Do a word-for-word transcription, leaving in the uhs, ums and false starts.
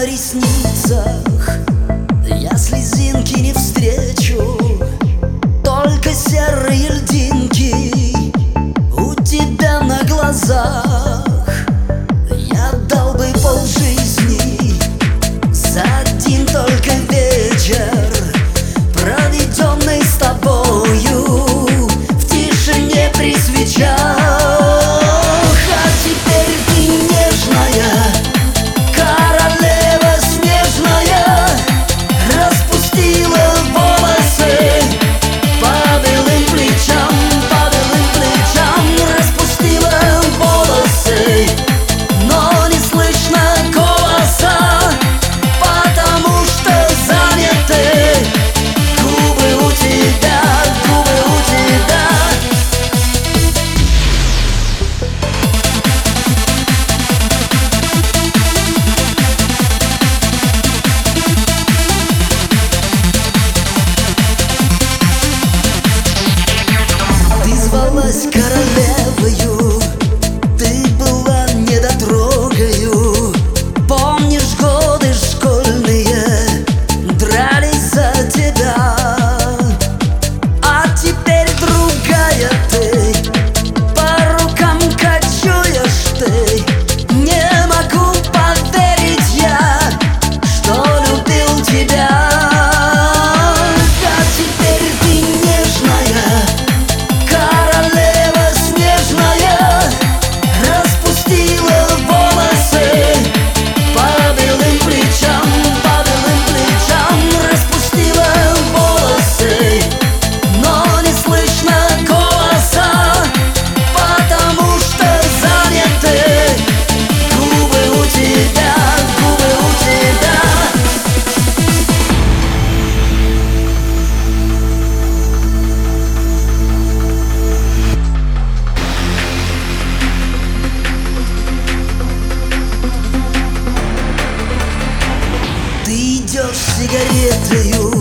на ресницах я слезинки не встречу, только серые льдинки у тебя на глазах. Я дал бы полжизни за один только вечер, проведенный с тобою в тишине при свечах. А теперь ты нежная королева снежная, распустила волосы по белым плечам, по белым плечам распустила волосы, но не слышно голоса, потому что заняты губы у тебя, губы у тебя. Звалась королевою, ты была недотрогою. Помнишь, годы школьные дрались за тебя, а теперь другая ты, по рукам кочуешь ты. Не могу поверить я, что любил тебя. А теперь ты нежная королева снежная, распустила волосы по белым плечам, по белым плечам распустила волосы, но не слышно голоса, потому что заняты губы у тебя, губы у тебя. Ты идешь с сигаретою